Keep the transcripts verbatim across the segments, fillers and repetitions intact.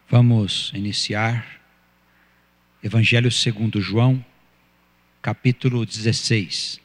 Vamos iniciar Evangelho segundo João, capítulo dezesseis.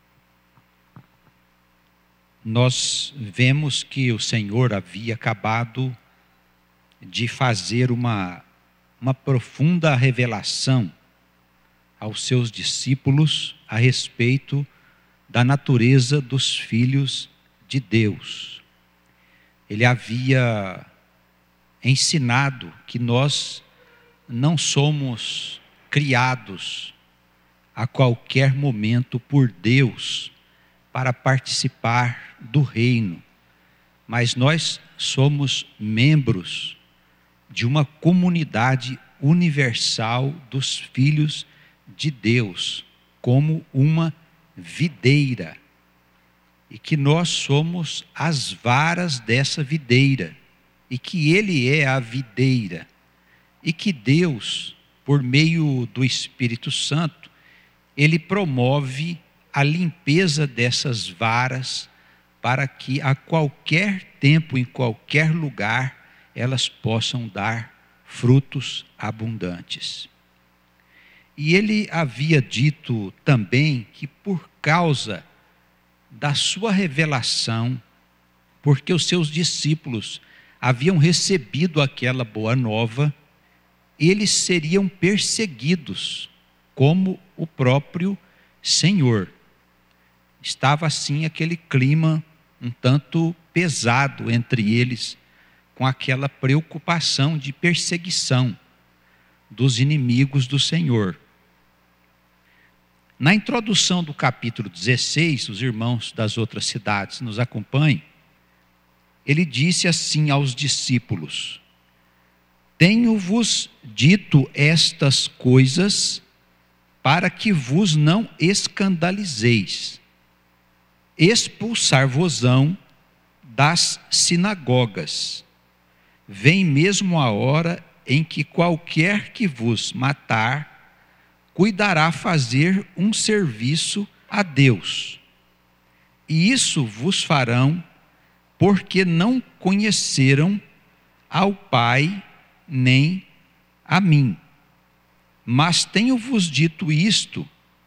Nós vemos que o Senhor havia acabado de fazer uma, uma profunda revelação aos seus discípulos a respeito da natureza dos filhos de Deus. Ele havia ensinado que nós não somos criados a qualquer momento por Deus para participar do reino, mas nós somos membros de uma comunidade universal dos filhos de Deus, como uma videira, e que nós somos as varas dessa videira, e que Ele é a videira, e que Deus, por meio do Espírito Santo, Ele promove a limpeza dessas varas, para que a qualquer tempo, em qualquer lugar, elas possam dar frutos abundantes. E Ele havia dito também que por causa da sua revelação, porque os seus discípulos haviam recebido aquela boa nova, eles seriam perseguidos, como o próprio Senhor. Estava assim aquele clima um tanto pesado entre eles, com aquela preocupação de perseguição dos inimigos do Senhor. Na introdução do capítulo dezesseis, os irmãos das outras cidades nos acompanhem. Ele disse assim aos discípulos: tenho-vos dito estas coisas para que vos não escandalizeis. Expulsar-vos-ão das sinagogas. Vem mesmo a hora em que qualquer que vos matar, cuidará fazer um serviço a Deus. E isso vos farão, porque não conheceram ao Pai nem a mim. Mas tenho-vos dito isto,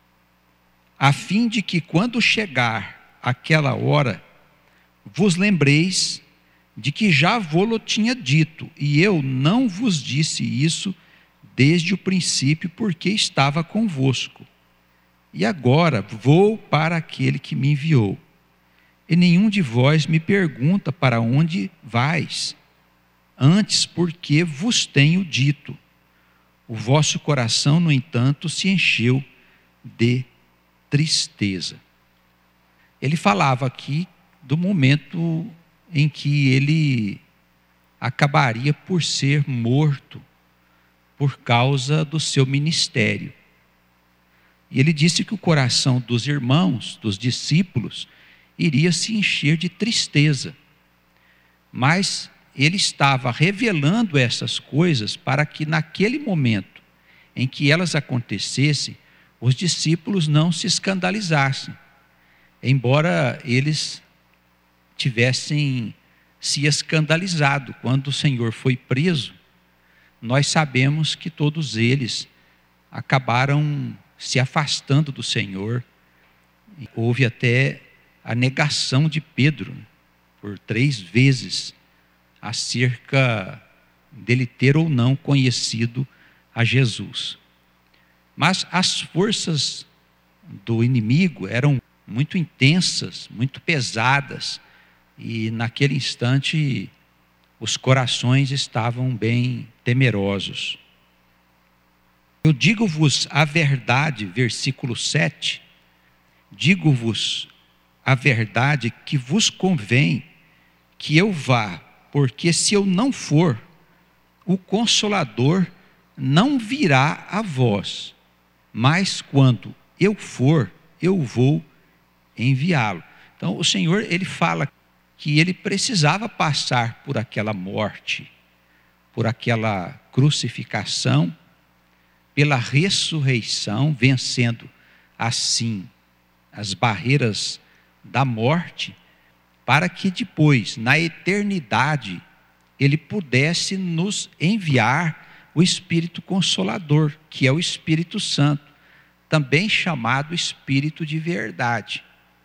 a fim de que quando chegar aquela hora, vos lembreis de que já vô-lo tinha dito, e eu não vos disse isso desde o princípio, porque estava convosco. E agora vou para aquele que me enviou. E nenhum de vós me pergunta para onde vais, antes porque vos tenho dito. O vosso coração, no entanto, se encheu de tristeza. Ele falava aqui do momento em que ele acabaria por ser morto por causa do seu ministério. E ele disse que o coração dos irmãos, dos discípulos, iria se encher de tristeza. Mas ele estava revelando essas coisas para que naquele momento em que elas acontecessem, os discípulos não se escandalizassem, embora eles tivessem se escandalizado quando o Senhor foi preso. Nós sabemos que todos eles acabaram se afastando do Senhor. Houve até a negação de Pedro por três vezes acerca dele ter ou não conhecido a Jesus. Mas as forças do inimigo eram muito intensas, muito pesadas, e naquele instante os corações estavam bem temerosos. Eu digo-vos a verdade, versículo sete, digo-vos a verdade que vos convém que eu vá, porque se eu não for, o Consolador não virá a vós, mas quando eu for, eu vou enviá-lo. Então o Senhor, ele fala que ele precisava passar por aquela morte, por aquela crucificação, pela ressurreição, vencendo assim as barreiras da morte, para que depois, na eternidade, ele pudesse nos enviar o Espírito Consolador, que é o Espírito Santo, também chamado Espírito de Verdade.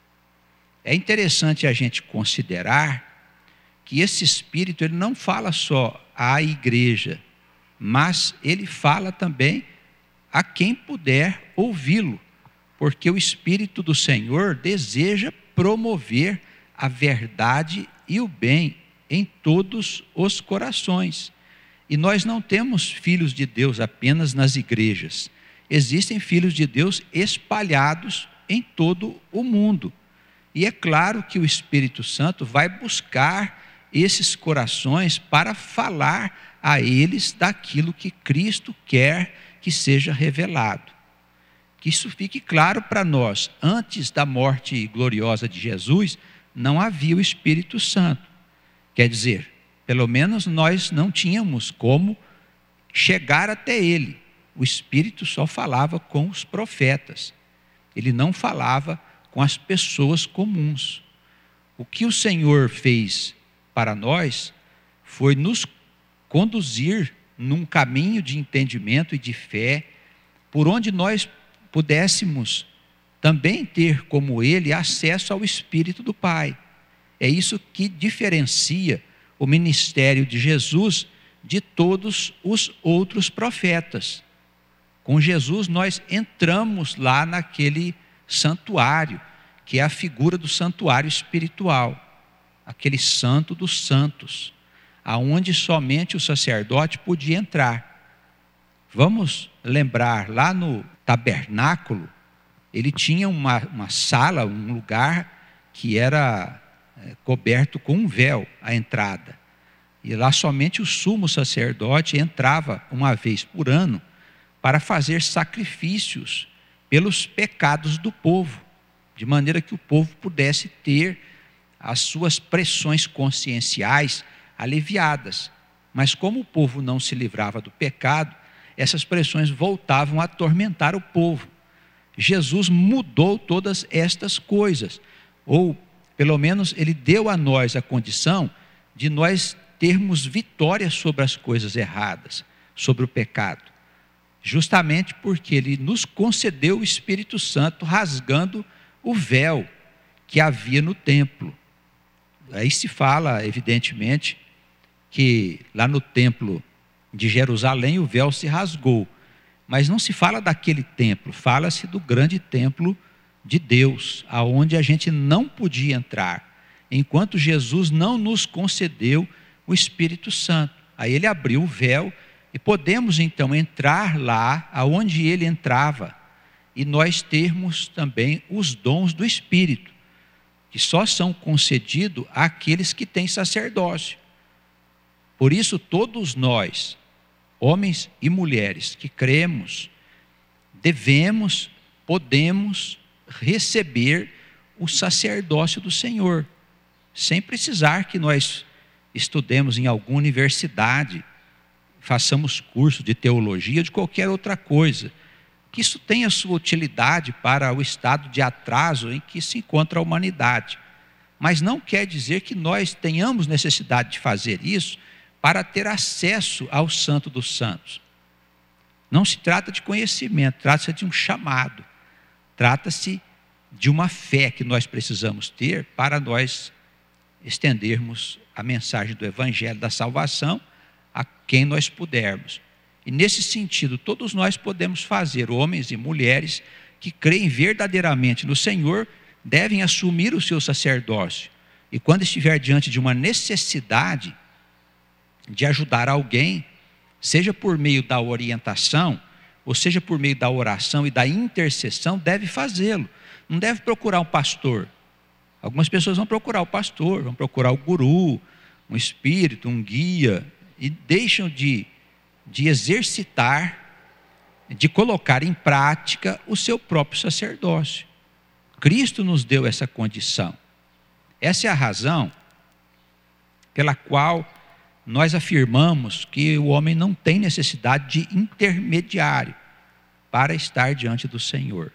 É interessante a gente considerar que esse Espírito ele não fala só à igreja, mas ele fala também a quem puder ouvi-lo, porque o Espírito do Senhor deseja promover a verdade e o bem em todos os corações. E nós não temos filhos de Deus apenas nas igrejas. Existem filhos de Deus espalhados em todo o mundo. E é claro que o Espírito Santo vai buscar esses corações para falar a eles daquilo que Cristo quer que seja revelado. Que isso fique claro para nós. Antes da morte gloriosa de Jesus, não havia o Espírito Santo. Quer dizer, pelo menos nós não tínhamos como chegar até ele. O Espírito só falava com os profetas. Ele não falava com as pessoas comuns. O que o Senhor fez para nós foi nos conduzir num caminho de entendimento e de fé, por onde nós pudéssemos também ter, como ele, acesso ao Espírito do Pai. É isso que diferencia o ministério de Jesus de todos os outros profetas. Com Jesus nós entramos lá naquele santuário, que é a figura do santuário espiritual, aquele santo dos santos, aonde somente o sacerdote podia entrar. Vamos lembrar, lá no tabernáculo, ele tinha uma, uma sala, um lugar que era é, coberto com um véu, a entrada. E lá somente o sumo sacerdote entrava uma vez por ano para fazer sacrifícios pelos pecados do povo, de maneira que o povo pudesse ter as suas pressões conscienciais aliviadas. Mas como o povo não se livrava do pecado, essas pressões voltavam a atormentar o povo. Jesus mudou todas estas coisas, ou pelo menos ele deu a nós a condição de nós termos vitória sobre as coisas erradas, sobre o pecado, justamente porque ele nos concedeu o Espírito Santo, rasgando o véu que havia no templo. Aí se fala, evidentemente, que lá no templo de Jerusalém o véu se rasgou, mas não se fala daquele templo, fala-se do grande templo de Deus, aonde a gente não podia entrar, enquanto Jesus não nos concedeu o Espírito Santo. Aí ele abriu o véu e podemos então entrar lá aonde ele entrava, e nós termos também os dons do Espírito, que só são concedidos àqueles que têm sacerdócio. Por isso todos nós, homens e mulheres que cremos, devemos, podemos receber o sacerdócio do Senhor, sem precisar que nós estudemos em alguma universidade, façamos curso de teologia ou de qualquer outra coisa, que isso tenha sua utilidade para o estado de atraso em que se encontra a humanidade. Mas não quer dizer que nós tenhamos necessidade de fazer isso para ter acesso ao Santo dos Santos. Não se trata de conhecimento, trata-se de um chamado, trata-se de uma fé que nós precisamos ter para nós estendermos a mensagem do Evangelho da salvação a quem nós pudermos. E nesse sentido, todos nós podemos fazer, homens e mulheres que creem verdadeiramente no Senhor, devem assumir o seu sacerdócio. E quando estiver diante de uma necessidade de ajudar alguém, seja por meio da orientação, ou seja por meio da oração e da intercessão, deve fazê-lo. Não deve procurar um pastor. Algumas pessoas vão procurar o pastor, vão procurar o guru, um espírito, um guia, e deixam de, de exercitar, de colocar em prática o seu próprio sacerdócio. Cristo nos deu essa condição. Essa é a razão pela qual nós afirmamos que o homem não tem necessidade de intermediário para estar diante do Senhor.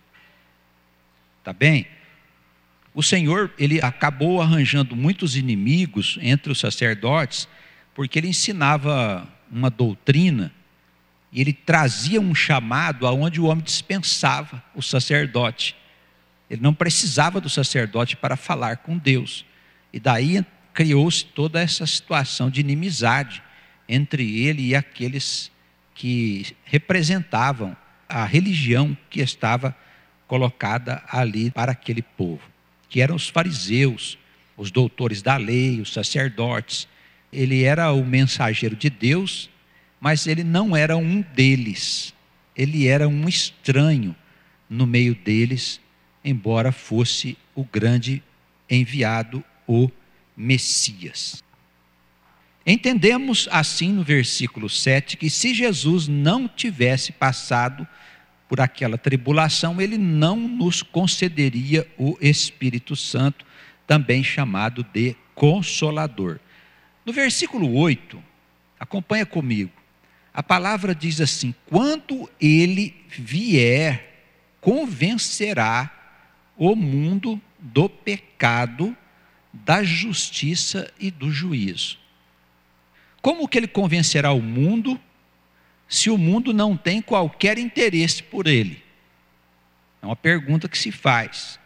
Tá bem? O Senhor, ele acabou arranjando muitos inimigos entre os sacerdotes porque ele ensinava uma doutrina e ele trazia um chamado aonde o homem dispensava o sacerdote. Ele não precisava do sacerdote para falar com Deus. E daí criou-se toda essa situação de inimizade entre ele e aqueles que representavam a religião que estava colocada ali para aquele povo, que eram os fariseus, os doutores da lei, os sacerdotes. Ele era o mensageiro de Deus, mas ele não era um deles. Ele era um estranho no meio deles, embora fosse o grande enviado, o Messias. Entendemos assim no versículo sete que se Jesus não tivesse passado por aquela tribulação, ele não nos concederia o Espírito Santo, também chamado de Consolador. No versículo oito, acompanha comigo, a palavra diz assim: quando ele vier, convencerá o mundo do pecado, da justiça e do juízo. Como que ele convencerá o mundo se o mundo não tem qualquer interesse por ele? É uma pergunta que se faz.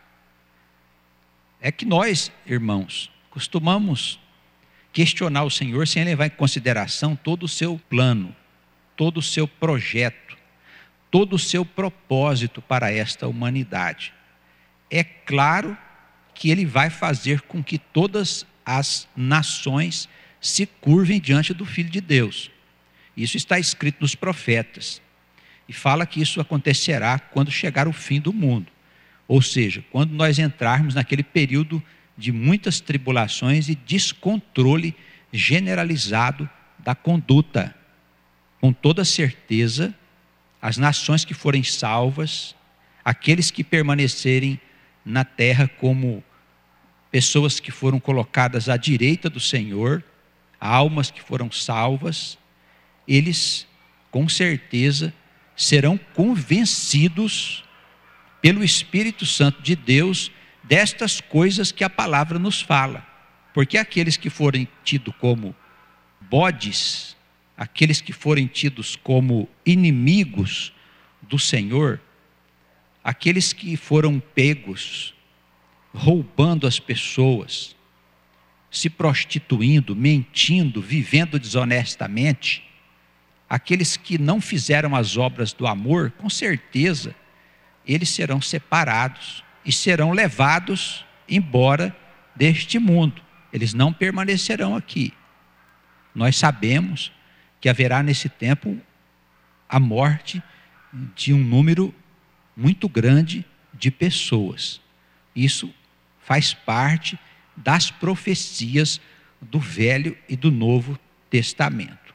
É que nós, irmãos, costumamos questionar o Senhor sem levar em consideração todo o seu plano, todo o seu projeto, todo o seu propósito para esta humanidade. É claro que ele vai fazer com que todas as nações se curvem diante do Filho de Deus. Isso está escrito nos profetas. E fala que isso acontecerá quando chegar o fim do mundo. Ou seja, quando nós entrarmos naquele período de muitas tribulações e descontrole generalizado da conduta. Com toda certeza, as nações que forem salvas, aqueles que permanecerem na terra como pessoas que foram colocadas à direita do Senhor, almas que foram salvas, eles com certeza serão convencidos pelo Espírito Santo de Deus destas coisas que a palavra nos fala. Porque aqueles que forem tidos como bodes, aqueles que forem tidos como inimigos do Senhor, aqueles que foram pegos roubando as pessoas, se prostituindo, mentindo, vivendo desonestamente, aqueles que não fizeram as obras do amor, com certeza, eles serão separados e serão levados embora deste mundo. Eles não permanecerão aqui. Nós sabemos que haverá nesse tempo a morte de um número muito grande de pessoas. Isso faz parte das profecias do Velho e do Novo Testamento.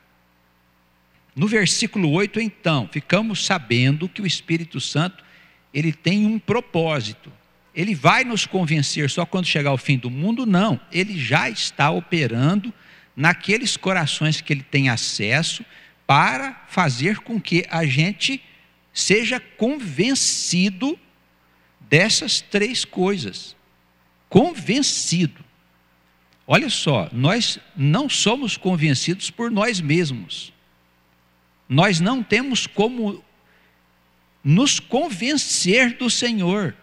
No versículo oito, então, ficamos sabendo que o Espírito Santo, ele tem um propósito. Ele vai nos convencer só quando chegar o fim do mundo? Não, ele já está operando naqueles corações que ele tem acesso para fazer com que a gente seja convencido dessas três coisas. Convencido. Olha só, nós não somos convencidos por nós mesmos. Nós não temos como nos convencer do Senhor.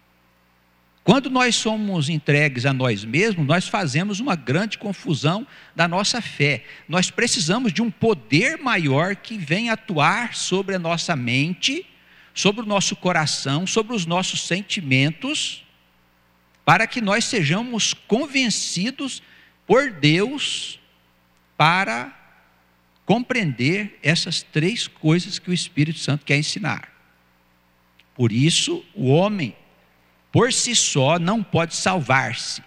Quando nós somos entregues a nós mesmos, nós fazemos uma grande confusão da nossa fé. Nós precisamos de um poder maior que venha atuar sobre a nossa mente, sobre o nosso coração, sobre os nossos sentimentos, para que nós sejamos convencidos por Deus para compreender essas três coisas que o Espírito Santo quer ensinar. Por isso, o homem, por si só, não pode salvar-se.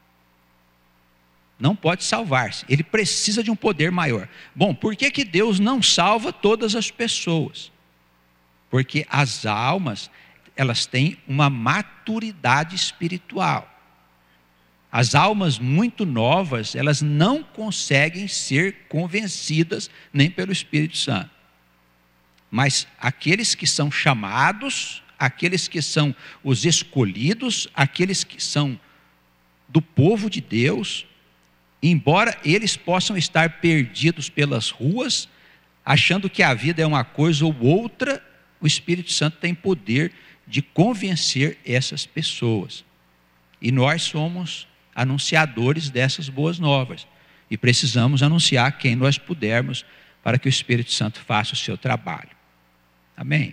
Não pode salvar-se. Ele precisa de um poder maior. Bom, por que que Deus não salva todas as pessoas? Porque as almas, elas têm uma maturidade espiritual. As almas muito novas, elas não conseguem ser convencidas nem pelo Espírito Santo. Mas aqueles que são chamados, aqueles que são os escolhidos, aqueles que são do povo de Deus, embora eles possam estar perdidos pelas ruas, achando que a vida é uma coisa ou outra, o Espírito Santo tem poder de convencer essas pessoas. E nós somos anunciadores dessas boas novas. E precisamos anunciar quem nós pudermos para que o Espírito Santo faça o seu trabalho. Amém?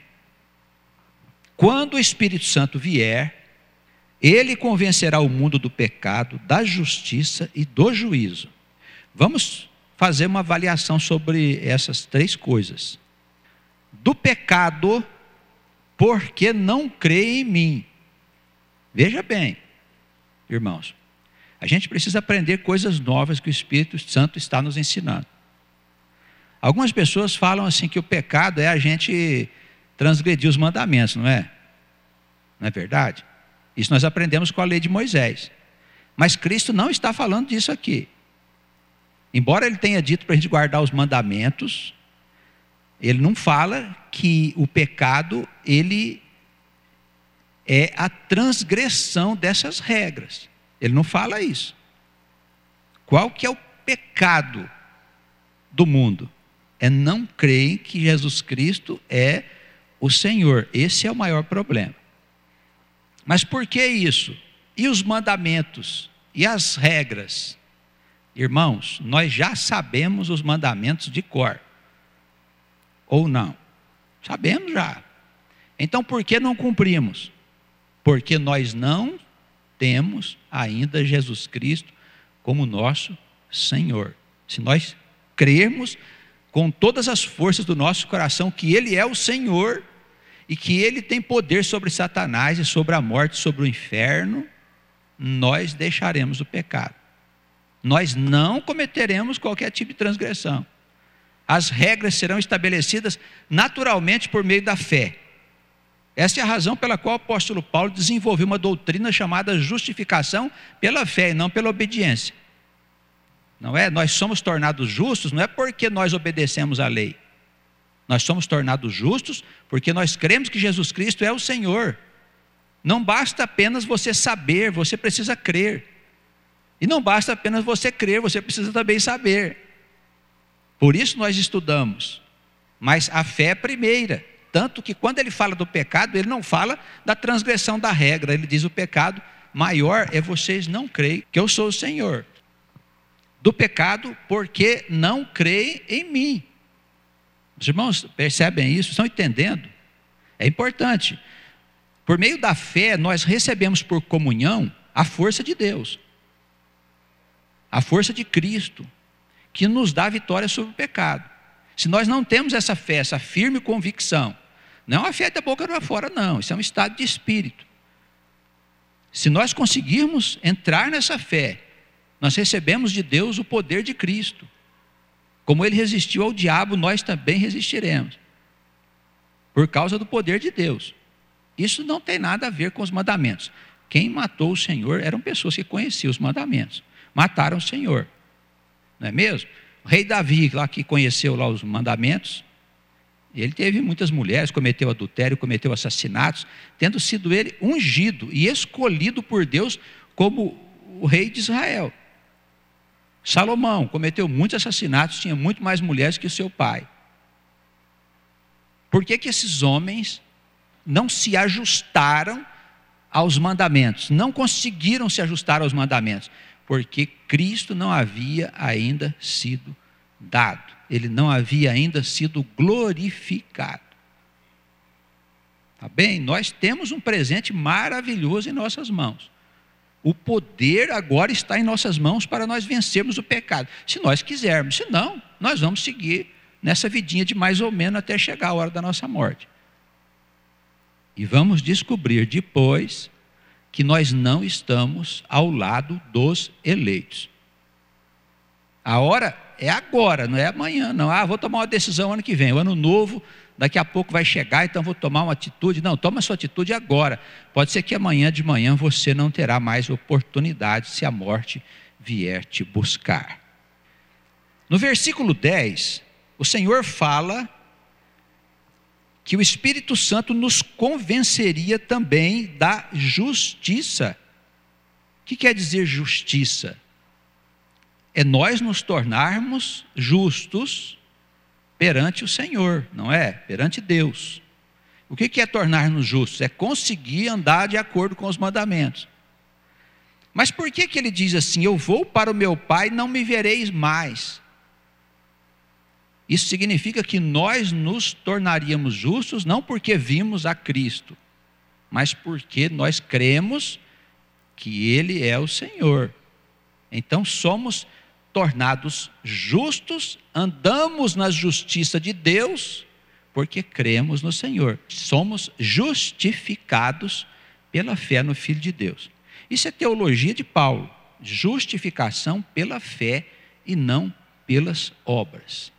Quando o Espírito Santo vier, ele convencerá o mundo do pecado, da justiça e do juízo. Vamos fazer uma avaliação sobre essas três coisas. Do pecado, porque não crê em mim. Veja bem, irmãos, a gente precisa aprender coisas novas que o Espírito Santo está nos ensinando. Algumas pessoas falam assim que o pecado é a gente transgredir os mandamentos, não é? Não é verdade? Isso nós aprendemos com a lei de Moisés. Mas Cristo não está falando disso aqui. Embora ele tenha dito para a gente guardar os mandamentos, ele não fala que o pecado, ele é a transgressão dessas regras. Ele não fala isso. Qual que é o pecado do mundo? É não crer que Jesus Cristo é o Senhor. Esse é o maior problema. Mas por que isso? E os mandamentos? E as regras? Irmãos, nós já sabemos os mandamentos de cor. Ou não? Sabemos já. Então por que não cumprimos? Porque nós não temos ainda Jesus Cristo como nosso Senhor. Se nós crermos com todas as forças do nosso coração que Ele é o Senhor e que Ele tem poder sobre Satanás e sobre a morte, sobre o inferno, nós deixaremos o pecado. Nós não cometeremos qualquer tipo de transgressão. As regras serão estabelecidas naturalmente por meio da fé. Essa é a razão pela qual o apóstolo Paulo desenvolveu uma doutrina chamada justificação pela fé e não pela obediência. Não é? Nós somos tornados justos, não é porque nós obedecemos à lei. Nós somos tornados justos porque nós cremos que Jesus Cristo é o Senhor. Não basta apenas você saber, você precisa crer. E não basta apenas você crer, você precisa também saber. Por isso nós estudamos. Mas a fé é primeira. Tanto que quando ele fala do pecado, ele não fala da transgressão da regra. Ele diz: o pecado maior é vocês não creem que eu sou o Senhor. Do pecado, porque não creem em mim. Os irmãos percebem isso? Estão entendendo? É importante. Por meio da fé, nós recebemos por comunhão a força de Deus. A força de Cristo, que nos dá vitória sobre o pecado. Se nós não temos essa fé, essa firme convicção, não é uma fé da boca para fora, não. Isso é um estado de espírito. Se nós conseguirmos entrar nessa fé, nós recebemos de Deus o poder de Cristo. Como ele resistiu ao diabo, nós também resistiremos. Por causa do poder de Deus. Isso não tem nada a ver com os mandamentos. Quem matou o Senhor eram pessoas que conheciam os mandamentos. Mataram o Senhor. Não é mesmo? O rei Davi, lá que conheceu lá os mandamentos, ele teve muitas mulheres, cometeu adultério, cometeu assassinatos, tendo sido ele ungido e escolhido por Deus como o rei de Israel. Salomão cometeu muitos assassinatos, tinha muito mais mulheres que o seu pai. Por que que esses homens não se ajustaram aos mandamentos? Não conseguiram se ajustar aos mandamentos? Porque Cristo não havia ainda sido dado. Ele não havia ainda sido glorificado. Tá bem? Nós temos um presente maravilhoso em nossas mãos. O poder agora está em nossas mãos para nós vencermos o pecado. Se nós quisermos. Se não, nós vamos seguir nessa vidinha de mais ou menos até chegar a hora da nossa morte. E vamos descobrir depois que nós não estamos ao lado dos eleitos. A hora é agora, não é amanhã, não. Ah, vou tomar uma decisão ano que vem, o ano novo, daqui a pouco vai chegar, então vou tomar uma atitude. Não, toma a sua atitude agora. Pode ser que amanhã de manhã você não terá mais oportunidade se a morte vier te buscar. No versículo dez, o Senhor fala que o Espírito Santo nos convenceria também da justiça. O que quer dizer justiça? é nós nos tornarmos justos perante o Senhor, não é? Perante Deus. O que é tornar-nos justos? É conseguir andar de acordo com os mandamentos. Mas por que que ele diz assim, eu vou para o meu Pai e não me vereis mais? Isso significa que nós nos tornaríamos justos não porque vimos a Cristo, mas porque nós cremos que Ele é o Senhor. Então somos tornados justos, andamos na justiça de Deus, porque cremos no Senhor. Somos justificados pela fé no Filho de Deus. Isso é teologia de Paulo, justificação pela fé e não pelas obras.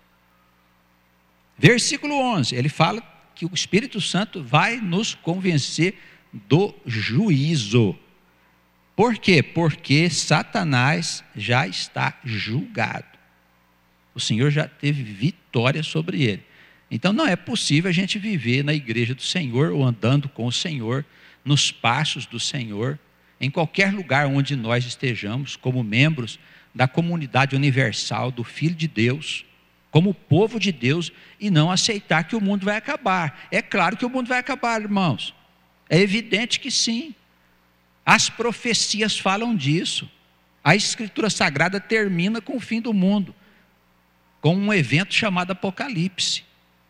Versículo onze, ele fala que o Espírito Santo vai nos convencer do juízo. Por quê? Porque Satanás já está julgado. O Senhor já teve vitória sobre ele. Então não é possível a gente viver na igreja do Senhor ou andando com o Senhor, nos passos do Senhor, em qualquer lugar onde nós estejamos, como membros da comunidade universal do Filho de Deus, como povo de Deus, e não aceitar que o mundo vai acabar. É claro que o mundo vai acabar, irmãos. É evidente que sim. As profecias falam disso. A Escritura Sagrada termina com o fim do mundo, com um evento chamado Apocalipse.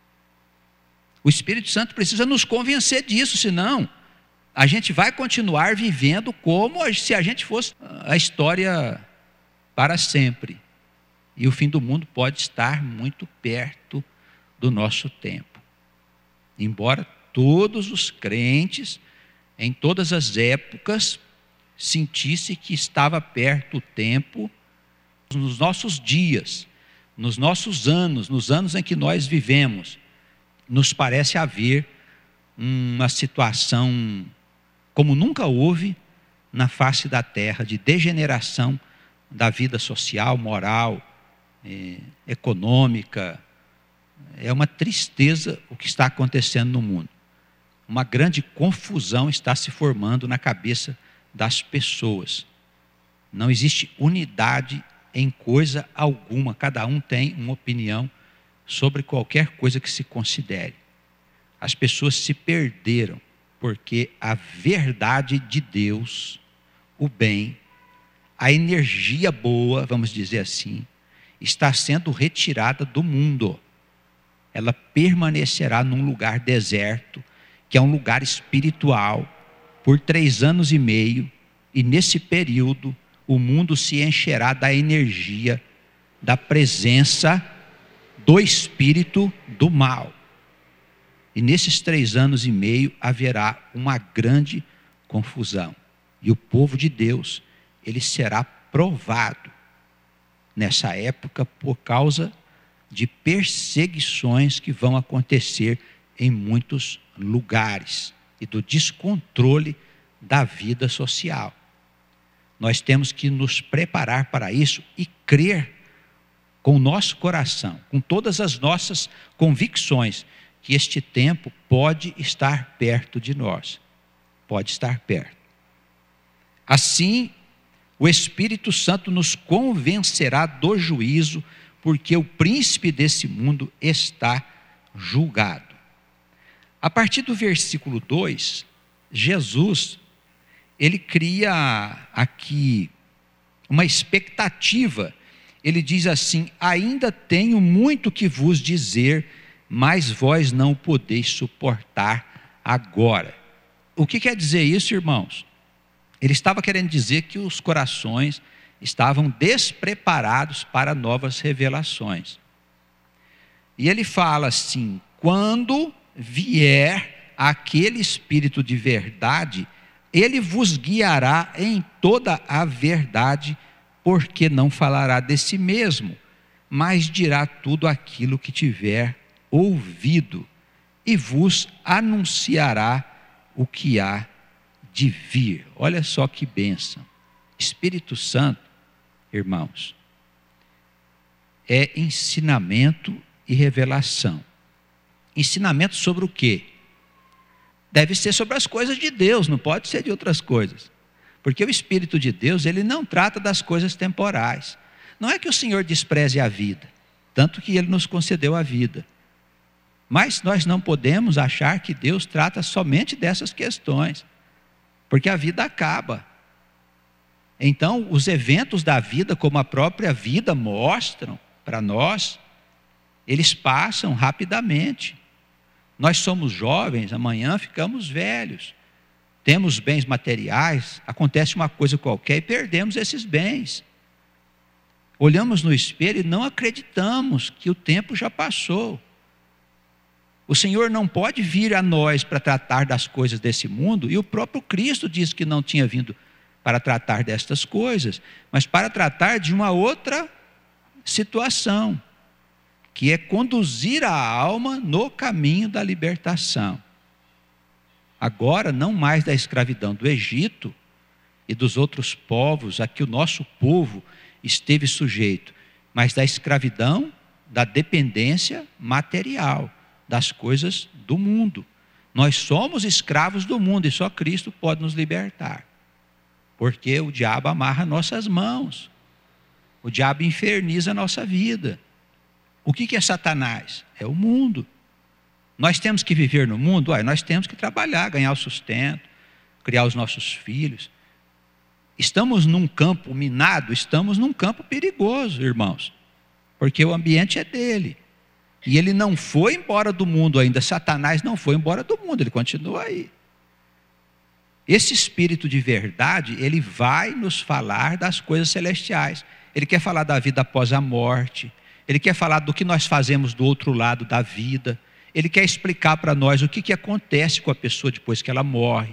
O Espírito Santo precisa nos convencer disso, senão a gente vai continuar vivendo como se a gente fosse a história para sempre. E o fim do mundo pode estar muito perto do nosso tempo. Embora todos os crentes, em todas as épocas, sentissem que estava perto o tempo, nos nossos dias, nos nossos anos, nos anos em que nós vivemos, nos parece haver uma situação como nunca houve na face da terra, de degeneração da vida social, moral, eh, econômica. É uma tristeza o que está acontecendo no mundo. Uma grande confusão está se formando na cabeça das pessoas. Não existe unidade em coisa alguma, cada um tem uma opinião sobre qualquer coisa que se considere. As pessoas se perderam, porque a verdade de Deus, o bem, a energia boa, vamos dizer assim, está sendo retirada do mundo. Ela permanecerá num lugar deserto, que é um lugar espiritual, por três anos e meio, e nesse período o mundo se encherá da energia, da presença do espírito do mal. E nesses três anos e meio haverá uma grande confusão. E o povo de Deus, ele será provado nessa época por causa de perseguições que vão acontecer em muitos lugares e do descontrole da vida social. Nós temos que nos preparar para isso e crer com o nosso coração, com todas as nossas convicções, que este tempo pode estar perto de nós. Pode estar perto. Assim, o Espírito Santo nos convencerá do juízo, porque o príncipe desse mundo está julgado. A partir do versículo dois, Jesus, ele cria aqui uma expectativa. Ele diz assim: ainda tenho muito que vos dizer, mas vós não podeis suportar agora. O que quer dizer isso, irmãos? Ele estava querendo dizer que os corações estavam despreparados para novas revelações. E ele fala assim: quando vier aquele Espírito de verdade, ele vos guiará em toda a verdade, porque não falará de si mesmo, mas dirá tudo aquilo que tiver ouvido, e vos anunciará o que há de vir. Olha só que bênção. Espírito Santo, irmãos, é ensinamento e revelação. Ensinamento sobre o quê? Deve ser sobre as coisas de Deus, não pode ser de outras coisas. Porque o Espírito de Deus, ele não trata das coisas temporais, Não é que o Senhor despreze a vida, tanto que Ele nos concedeu a vida. Mas nós não podemos achar que Deus trata somente dessas questões, porque a vida acaba. Então, os eventos da vida, como a própria vida mostram para nós, eles passam rapidamente. Nós somos jovens, amanhã ficamos velhos. Temos bens materiais, acontece uma coisa qualquer e perdemos esses bens. Olhamos no espelho e não acreditamos que o tempo já passou. O Senhor não pode vir a nós para tratar das coisas desse mundo, e o próprio Cristo disse que não tinha vindo para tratar destas coisas, mas para tratar de uma outra situação, que é conduzir a alma no caminho da libertação. Agora, não mais da escravidão do Egito e dos outros povos a que o nosso povo esteve sujeito, mas da escravidão, da dependência material, das coisas do mundo. Nós somos escravos do mundo e só Cristo pode nos libertar, porque o diabo amarra nossas mãos, o diabo inferniza a nossa vida. O que é Satanás? É o mundo. Nós temos que viver no mundo? Ué, nós temos que trabalhar, ganhar o sustento, criar os nossos filhos. Estamos num campo minado, estamos num campo perigoso, irmãos, porque o ambiente é dele. E ele não foi embora do mundo ainda. Satanás não foi embora do mundo, ele continua aí. Esse espírito de verdade, ele vai nos falar das coisas celestiais. Ele quer falar da vida após a morte. Ele quer falar do que nós fazemos do outro lado da vida. Ele quer explicar para nós o que, que acontece com a pessoa depois que ela morre.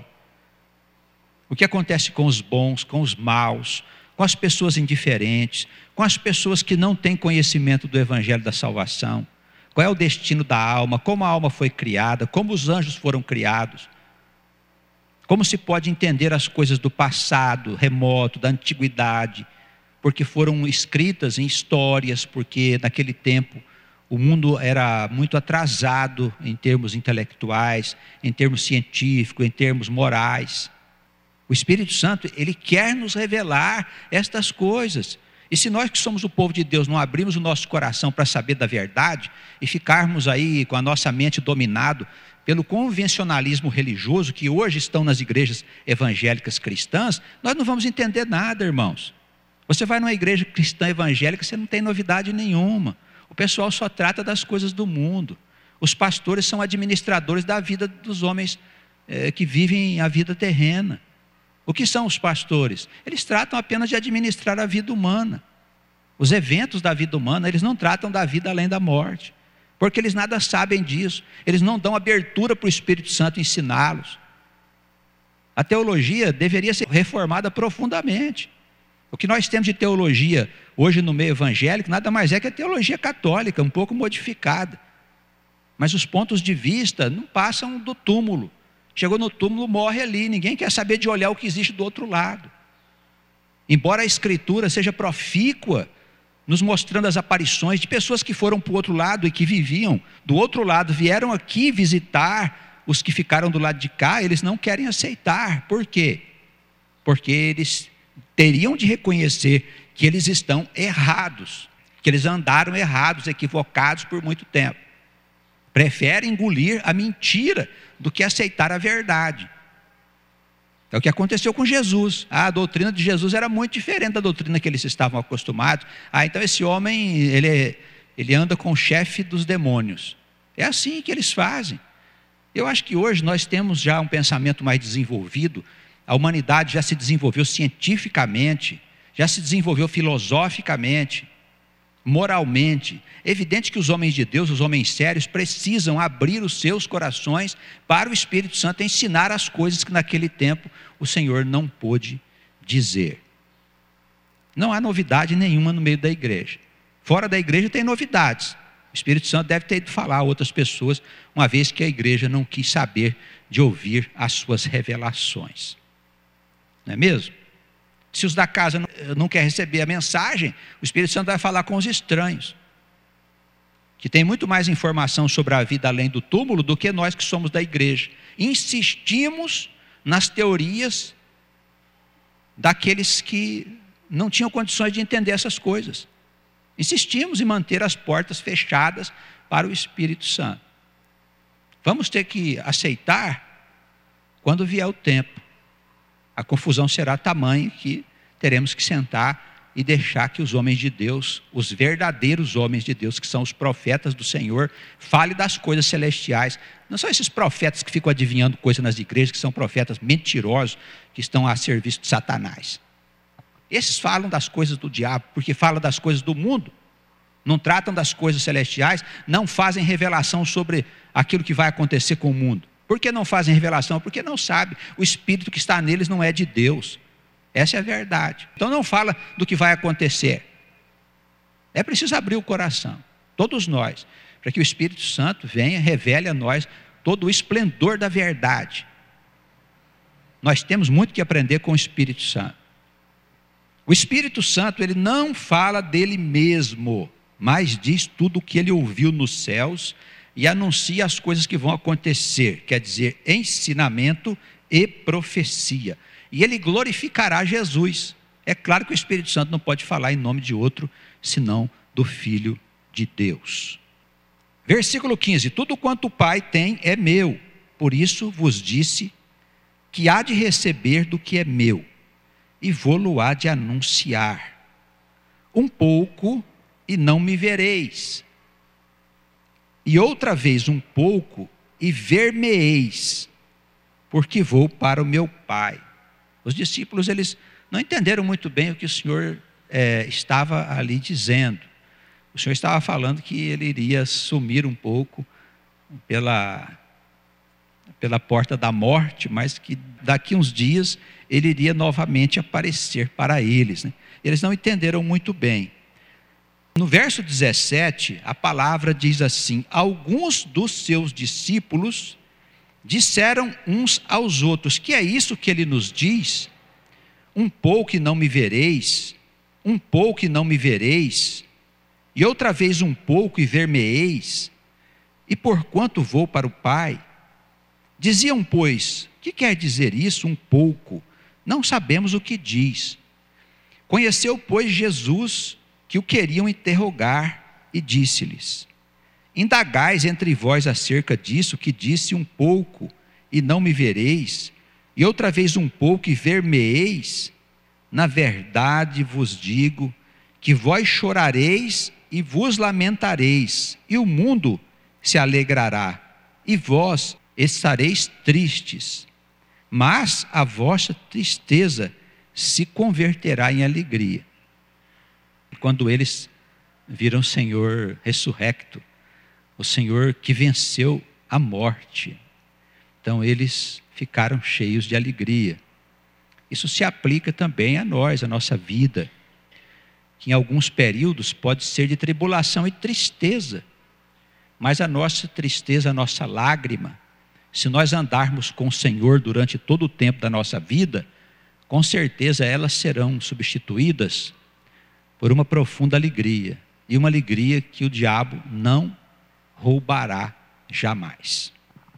O que acontece com os bons, com os maus, com as pessoas indiferentes, com as pessoas que não têm conhecimento do evangelho da salvação. Qual é o destino da alma, como a alma foi criada, como os anjos foram criados. Como se pode entender as coisas do passado, remoto, da antiguidade, porque foram escritas em histórias, porque naquele tempo o mundo era muito atrasado em termos intelectuais, em termos científicos, em termos morais. O Espírito Santo, ele quer nos revelar estas coisas. E se nós que somos o povo de Deus não abrimos o nosso coração para saber da verdade e ficarmos aí com a nossa mente dominado pelo convencionalismo religioso que hoje estão nas igrejas evangélicas cristãs, nós não vamos entender nada, irmãos. Você vai numa igreja cristã evangélica, você não tem novidade nenhuma. O pessoal só trata das coisas do mundo. Os pastores são administradores da vida dos homens eh, que vivem a vida terrena. O que são os pastores? Eles tratam apenas de administrar a vida humana. Os eventos da vida humana, eles não tratam da vida além da morte, porque eles nada sabem disso. Eles não dão abertura para o Espírito Santo ensiná-los. A teologia deveria ser reformada profundamente. O que nós temos de teologia hoje no meio evangélico nada mais é que a teologia católica, um pouco modificada. Mas os pontos de vista não passam do túmulo. Chegou no túmulo, morre ali, ninguém quer saber de olhar o que existe do outro lado. Embora a Escritura seja profícua, nos mostrando as aparições de pessoas que foram para o outro lado e que viviam do outro lado, vieram aqui visitar os que ficaram do lado de cá, eles não querem aceitar. Por quê? Porque eles teriam de reconhecer que eles estão errados, que eles andaram errados, equivocados por muito tempo. Preferem engolir a mentira do que aceitar a verdade. É o que aconteceu com Jesus. Ah, a doutrina de Jesus era muito diferente da doutrina que eles estavam acostumados. Ah, então esse homem, ele, ele anda com o chefe dos demônios. É assim que eles fazem. Eu acho que hoje nós temos já um pensamento mais desenvolvido. A humanidade já se desenvolveu cientificamente, já se desenvolveu filosoficamente, moralmente. É evidente que os homens de Deus, os homens sérios, precisam abrir os seus corações para o Espírito Santo ensinar as coisas que naquele tempo o Senhor não pôde dizer. Não há novidade nenhuma no meio da igreja. Fora da igreja tem novidades. O Espírito Santo deve ter ido falar a outras pessoas, uma vez que a igreja não quis saber de ouvir as suas revelações. Não é mesmo? Se os da casa não, não querem receber a mensagem, o Espírito Santo vai falar com os estranhos, que tem muito mais informação sobre a vida além do túmulo do que nós que somos da igreja. Insistimos nas teorias daqueles que não tinham condições de entender essas coisas. Insistimos em manter as portas fechadas para o Espírito Santo. Vamos ter que aceitar quando vier o tempo. A confusão será tamanha que teremos que sentar e deixar que os homens de Deus, os verdadeiros homens de Deus, que são os profetas do Senhor, falem das coisas celestiais. Não são esses profetas que ficam adivinhando coisas nas igrejas, que são profetas mentirosos, que estão a serviço de Satanás. Esses falam das coisas do diabo, porque falam das coisas do mundo. Não tratam das coisas celestiais, não fazem revelação sobre aquilo que vai acontecer com o mundo. Por que não fazem revelação? Porque não sabem. O Espírito que está neles não é de Deus. Essa é a verdade. Então não fala do que vai acontecer. É preciso abrir o coração, todos nós, para que o Espírito Santo venha, revele a nós todo o esplendor da verdade. Nós temos muito que aprender com o Espírito Santo. O Espírito Santo, ele não fala dele mesmo, mas diz tudo o que ele ouviu nos céus e anuncia as coisas que vão acontecer, quer dizer, ensinamento e profecia. E ele glorificará Jesus. É claro que o Espírito Santo não pode falar em nome de outro, senão do Filho de Deus. Versículo quinze, tudo quanto o Pai tem é meu, por isso vos disse que há de receber do que é meu, e vou-lo há de anunciar. Um pouco e não me vereis, e outra vez um pouco e ver-me-eis, porque vou para o meu Pai. Os discípulos, eles não entenderam muito bem o que o Senhor é, estava ali dizendo. O Senhor estava falando que ele iria sumir um pouco pela, pela porta da morte, mas que daqui uns dias ele iria novamente aparecer para eles, né? Eles não entenderam muito bem. No verso dezessete, a palavra diz assim: alguns dos seus discípulos disseram uns aos outros, que é isso que ele nos diz? Um pouco e não me vereis, um pouco e não me vereis, e outra vez um pouco e ver-me-eis, e porquanto vou para o Pai. Diziam, pois, que quer dizer isso, um pouco? Não sabemos o que diz. Conheceu, pois, Jesus que o queriam interrogar, e disse-lhes: indagais entre vós acerca disso, que disse um pouco e não me vereis, e outra vez um pouco e ver-me-eis. Na verdade vos digo que vós chorareis e vos lamentareis, e o mundo se alegrará, e vós estareis tristes, mas a vossa tristeza se converterá em alegria. Quando eles viram o Senhor ressurrecto, o Senhor que venceu a morte, então eles ficaram cheios de alegria. Isso se aplica também a nós, a nossa vida, que em alguns períodos pode ser de tribulação e tristeza, mas a nossa tristeza, a nossa lágrima, se nós andarmos com o Senhor durante todo o tempo da nossa vida, com certeza elas serão substituídas por uma profunda alegria, e uma alegria que o diabo não roubará jamais.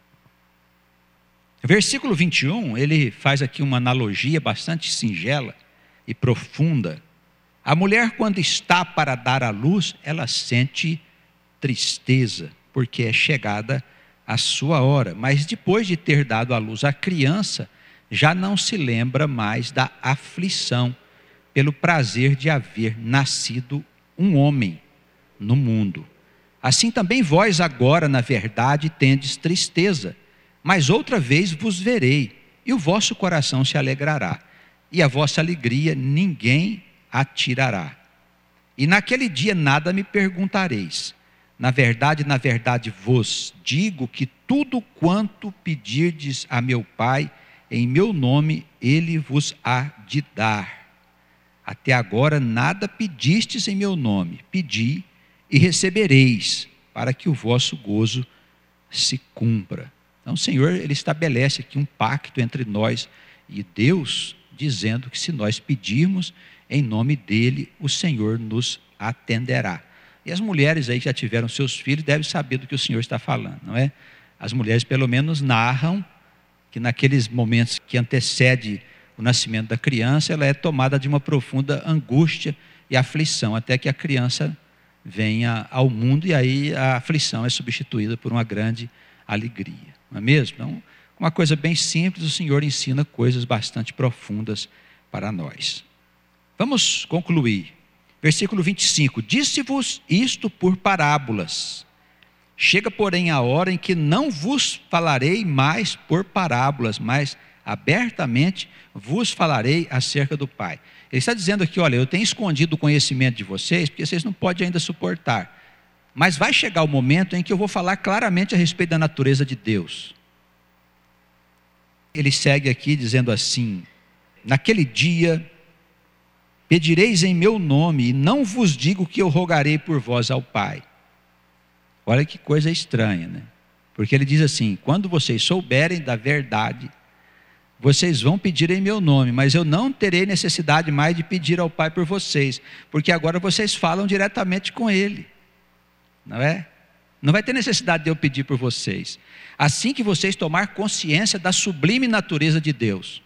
Versículo vinte e um, ele faz aqui uma analogia bastante singela e profunda. A mulher, quando está para dar à luz, ela sente tristeza, porque é chegada a sua hora. Mas depois de ter dado à luz a criança, já não se lembra mais da aflição, pelo prazer de haver nascido um homem no mundo. Assim também vós agora, na verdade, tendes tristeza, mas outra vez vos verei, e o vosso coração se alegrará, e a vossa alegria ninguém a tirará. E naquele dia nada me perguntareis. Na verdade, na verdade vos digo que tudo quanto pedirdes a meu Pai, em meu nome, Ele vos há de dar. Até agora nada pedistes em meu nome. Pedi e recebereis, para que o vosso gozo se cumpra. Então o Senhor, Ele estabelece aqui um pacto entre nós e Deus, dizendo que se nós pedirmos em nome dEle, o Senhor nos atenderá. E as mulheres aí que já tiveram seus filhos devem saber do que o Senhor está falando, não é? As mulheres pelo menos narram que naqueles momentos que antecede o nascimento da criança, ela é tomada de uma profunda angústia e aflição, até que a criança venha ao mundo, e aí a aflição é substituída por uma grande alegria, não é mesmo? Então, uma coisa bem simples, o Senhor ensina coisas bastante profundas para nós. Vamos concluir. Versículo vinte e cinco, disse-vos isto por parábolas. Chega, porém, a hora em que não vos falarei mais por parábolas, mas abertamente vos falarei acerca do Pai. Ele está dizendo aqui, olha, eu tenho escondido o conhecimento de vocês, porque vocês não podem ainda suportar. Mas vai chegar o momento em que eu vou falar claramente a respeito da natureza de Deus. Ele segue aqui dizendo assim, naquele dia, pedireis em meu nome, e não vos digo que eu rogarei por vós ao Pai. Olha que coisa estranha, né? Porque ele diz assim, quando vocês souberem da verdade, vocês vão pedir em meu nome, mas eu não terei necessidade mais de pedir ao Pai por vocês, porque agora vocês falam diretamente com Ele, não é? Não vai ter necessidade de eu pedir por vocês. Assim que vocês tomar consciência da sublime natureza de Deus,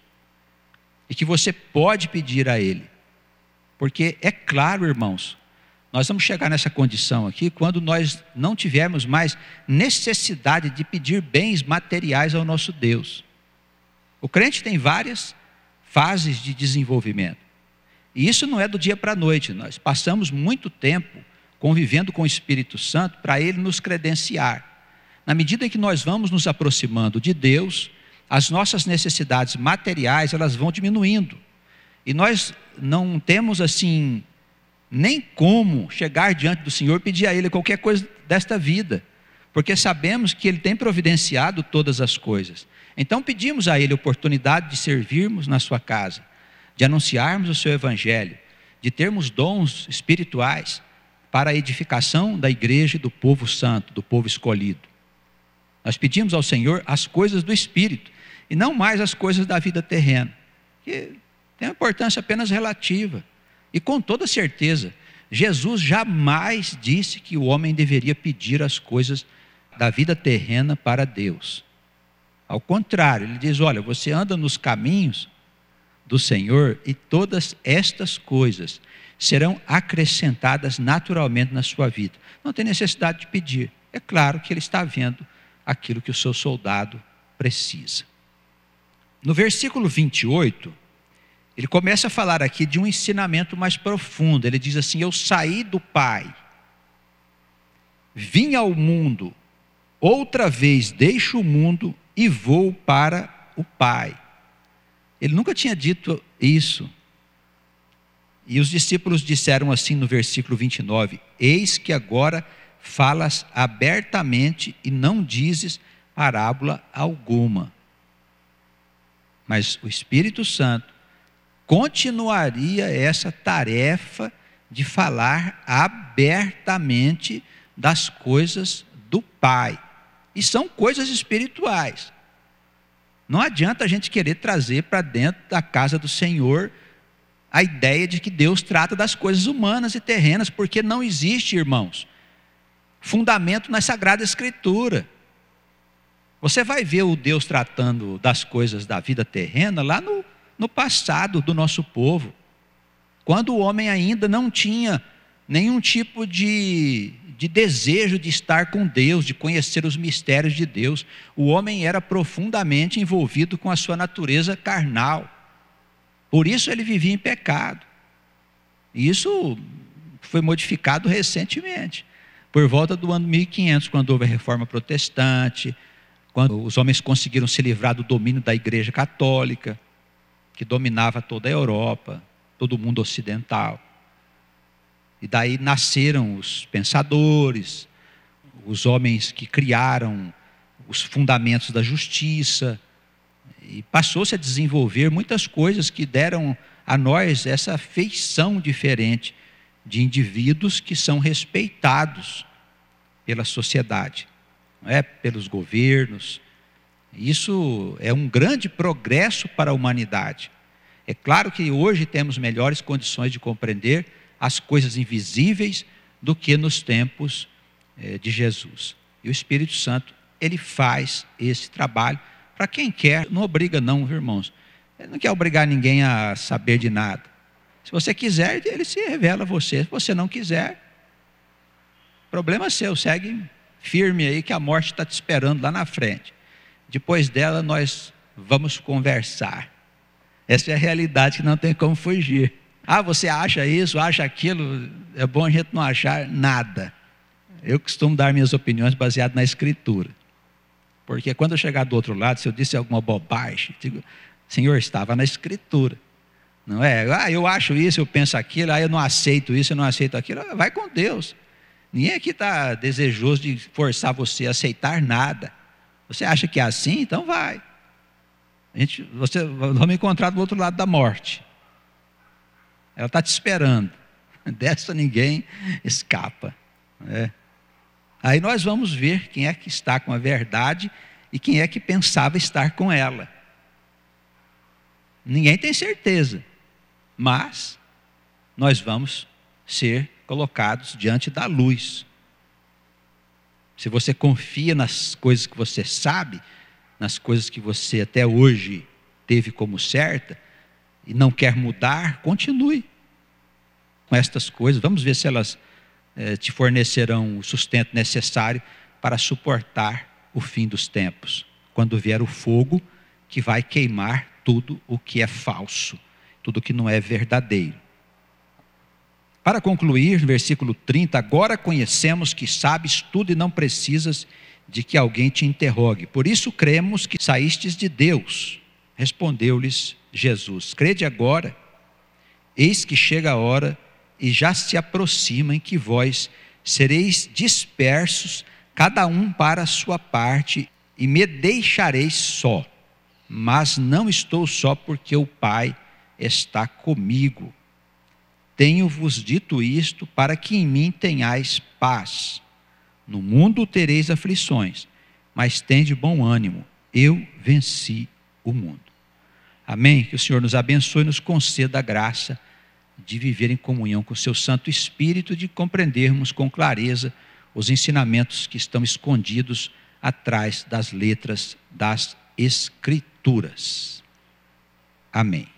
e que você pode pedir a Ele, porque é claro, irmãos, nós vamos chegar nessa condição aqui quando nós não tivermos mais necessidade de pedir bens materiais ao nosso Deus. O crente tem várias fases de desenvolvimento. E isso não é do dia para a noite. Nós passamos muito tempo convivendo com o Espírito Santo para Ele nos credenciar. Na medida em que nós vamos nos aproximando de Deus, as nossas necessidades materiais, elas vão diminuindo. E nós não temos assim nem como chegar diante do Senhor e pedir a Ele qualquer coisa desta vida, porque sabemos que Ele tem providenciado todas as coisas. Então pedimos a Ele a oportunidade de servirmos na sua casa, de anunciarmos o seu Evangelho, de termos dons espirituais para a edificação da igreja e do povo santo, do povo escolhido. Nós pedimos ao Senhor as coisas do Espírito, e não mais as coisas da vida terrena, que tem uma importância apenas relativa. E com toda certeza, Jesus jamais disse que o homem deveria pedir as coisas da vida terrena para Deus. Ao contrário, ele diz, olha, você anda nos caminhos do Senhor e todas estas coisas serão acrescentadas naturalmente na sua vida. Não tem necessidade de pedir. É claro que ele está vendo aquilo que o seu soldado precisa. No versículo vinte e oito, ele começa a falar aqui de um ensinamento mais profundo. Ele diz assim, eu saí do Pai, vim ao mundo, outra vez deixo o mundo e vou para o Pai. Ele nunca tinha dito isso. E os discípulos disseram assim no versículo vinte e nove, eis que agora falas abertamente e não dizes parábola alguma. Mas o Espírito Santo continuaria essa tarefa de falar abertamente das coisas do Pai. E são coisas espirituais. Não adianta a gente querer trazer para dentro da casa do Senhor a ideia de que Deus trata das coisas humanas e terrenas, porque não existe, irmãos, fundamento na Sagrada Escritura. Você vai ver o Deus tratando das coisas da vida terrena lá no no passado do nosso povo, quando o homem ainda não tinha nenhum tipo de, de desejo de estar com Deus, de conhecer os mistérios de Deus. O homem era profundamente envolvido com a sua natureza carnal, por isso ele vivia em pecado. E isso foi modificado recentemente, por volta do ano mil e quinhentos, quando houve a reforma protestante, quando os homens conseguiram se livrar do domínio da igreja católica, que dominava toda a Europa, todo o mundo ocidental. E daí nasceram os pensadores, os homens que criaram os fundamentos da justiça, e passou-se a desenvolver muitas coisas que deram a nós essa feição diferente de indivíduos que são respeitados pela sociedade, não é? Pelos governos. Isso é um grande progresso para a humanidade. É claro que hoje temos melhores condições de compreender as coisas invisíveis do que nos tempos eh, de Jesus. E o Espírito Santo, ele faz esse trabalho para quem quer, não obriga não, viu, irmãos? Ele não quer obrigar ninguém a saber de nada. Se você quiser, ele se revela a você. Se você não quiser, Problema seu, segue firme aí que a morte está te esperando lá na frente. Depois dela nós vamos conversar. Essa é a realidade que não tem como fugir. Ah, você acha isso, acha aquilo, é bom a gente não achar nada. Eu costumo dar minhas opiniões baseadas na Escritura. Porque quando eu chegar do outro lado, se eu disse alguma bobagem, digo, Senhor, estava na Escritura. Não é? Ah, eu acho isso, eu penso aquilo, ah, eu não aceito isso, eu não aceito aquilo. Vai com Deus. Ninguém aqui está desejoso de forçar você a aceitar nada. Você acha que é assim? Então vai. A gente, você, vamos encontrar do outro lado da morte. Ela está te esperando. Dessa ninguém escapa. Né? Aí nós vamos ver quem é que está com a verdade e quem é que pensava estar com ela. Ninguém tem certeza, mas nós vamos ser colocados diante da luz. Se você confia nas coisas que você sabe, nas coisas que você até hoje teve como certa, e não quer mudar, continue com estas coisas. Vamos ver se elas eh, te fornecerão o sustento necessário para suportar o fim dos tempos, quando vier o fogo que vai queimar tudo o que é falso, tudo o que não é verdadeiro. Para concluir, no versículo trinta, agora conhecemos que sabes tudo e não precisas de que alguém te interrogue. Por isso cremos que saístes de Deus. Respondeu-lhes Jesus: crede agora, eis que chega a hora e já se aproxima em que vós sereis dispersos, cada um para a sua parte, e me deixareis só. Mas não estou só, porque o Pai está comigo. Tenho-vos dito isto para que em mim tenhais paz. No mundo tereis aflições, mas tende bom ânimo. Eu venci o mundo. Amém? Que o Senhor nos abençoe e nos conceda a graça de viver em comunhão com o seu Santo Espírito, de compreendermos com clareza os ensinamentos que estão escondidos atrás das letras das Escrituras. Amém.